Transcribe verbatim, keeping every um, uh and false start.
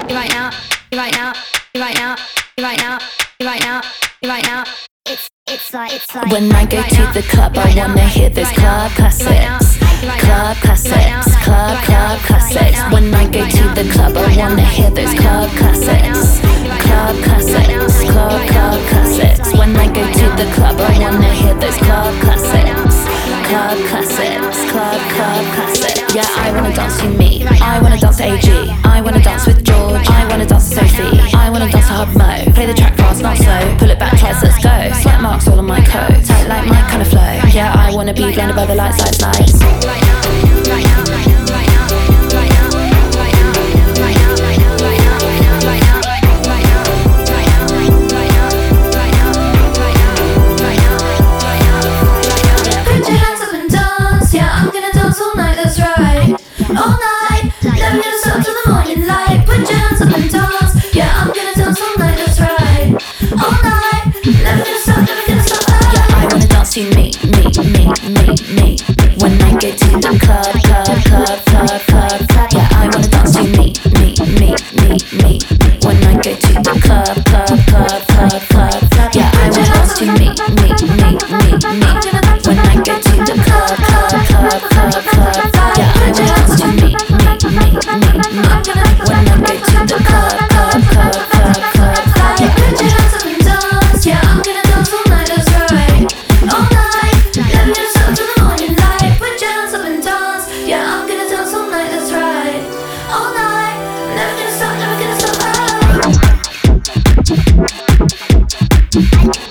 you right now, you right now, you right now, you right now, you right now, you right now. It's it's like it's like when I go to the club, I wanna hear those club classics, club classics, club club classics. When I go to the club, I wanna hear those club classics, club classics, club club classics. When I go to the club, I wanna hear those club classics, club classics, club club classics. Yeah, I wanna dance to me, I wanna dance to A G, I wanna dance with George, I wanna dance to Sophie, I wanna dance to Hub Mo. Play the track fast, not slow, pull it back twice, let's go. Sweat marks all on my coat, tight like my kind of flow. Yeah, I wanna be blinded by the lights, lights, lights. Put your hands up and dance, yeah, I'm gonna dance all night, that's right. All night, never gonna stop till the morning light. Put your hands up and dance, yeah, I'm gonna dance all night, that's right. All night, never gonna stop, never gonna stop. Yeah, I wanna dance to me, me, me, me, me. When I get to the club, club, club, club, club, club. Yeah, I wanna dance to me, me, me, me, me. When I get to the club, club, club, club, club, club. Yeah, I wanna dance to me, me, me, me, me. When I get to the club, club, club, club, club, club. Yeah, I wanna dance to me, me, me, me, me. When I get to the club, club, club, club, club, club. Yeah, Put your hands up and dance, yeah, I'm gonna dance all night, that's right. All night, never gonna stop till the morning light. Put your hands up and dance, yeah, I'm gonna dance all night, that's right. All night, never gonna stop, never gonna stop.